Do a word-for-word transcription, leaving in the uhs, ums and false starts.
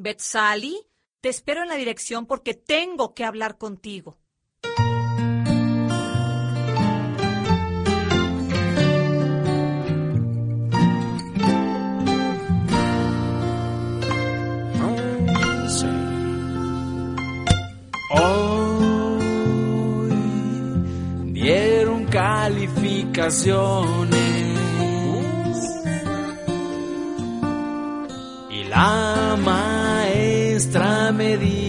Betsali, te espero en la dirección porque tengo que hablar contigo. Hoy dieron calificaciones y la maestra me dijo